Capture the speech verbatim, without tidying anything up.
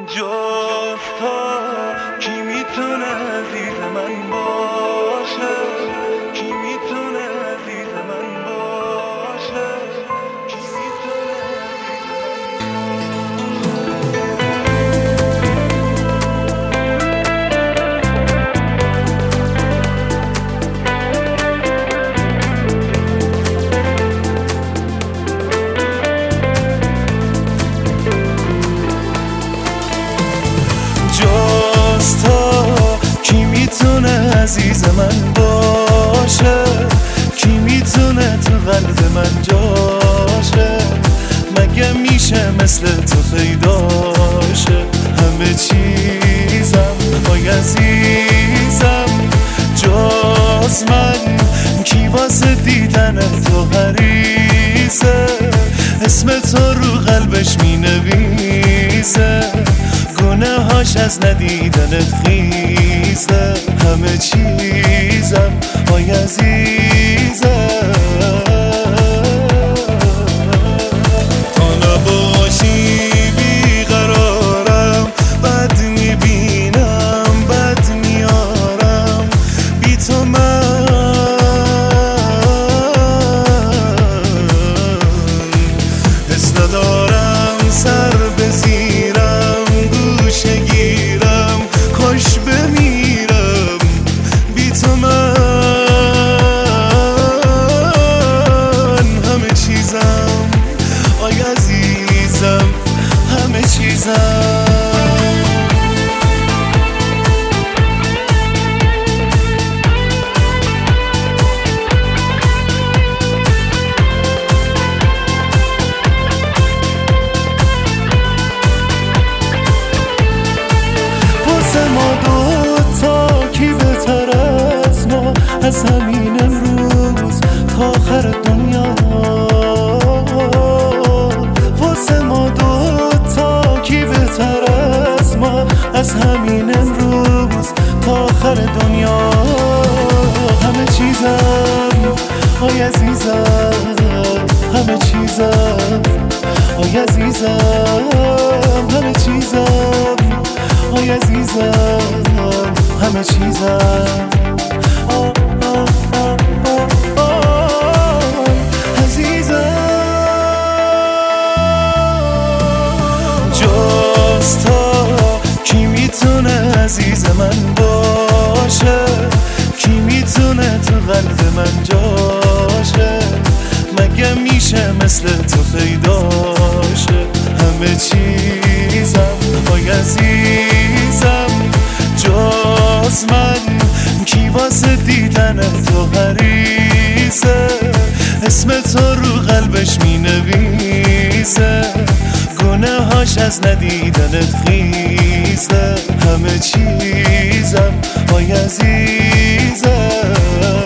جز تو کی میتونه عزیز من باشه؟ کی میتونه عزیز من باشه؟ کی میتونه جز تو کی میتونه عزیز من باشه؟ کی میتونه تو قلب من جاشه؟ مگه میشه مثل تو پیداشه؟ همه چیزم وای عزیزم جز من کی واسه دیدن تو حریصه؟ اسم تو رو قلبش مینویسه، گناهاش از ندیدنت خیزه. همه چیزم وای عزیزم تو نباشی بیقرارم، بد میبینم بد میارم بی تو من حس ندارم سر بزیرم گوشه گیرم خوش بمیرم بی تو من همه چیزم آی عزیزم همه چیزم ما دوتا کی بهتر از ما، از همین امروز تا آخر دنیا. واسه ما دوتا کی بهتر از ما، از همین امروز تا آخر دنیا. همه چیزم آی عزیزم همه چیزم آی عزیزم همه چیزم آی عزیزم همه چیزم آه آه آه آه آه عزیزم. جز تو کی میتونه عزیز من باشه؟ کی میتونه تو قلب من جاشه؟ مگه میشه مثل تو پیداشه؟ همه چیزم آی عزیزم جز من کی واسه دیدن تو حریصه؟ اسم تو رو قلبش مینویسه، گناهاش از ندیدنت خیزه. همه چیزم آی عزیزم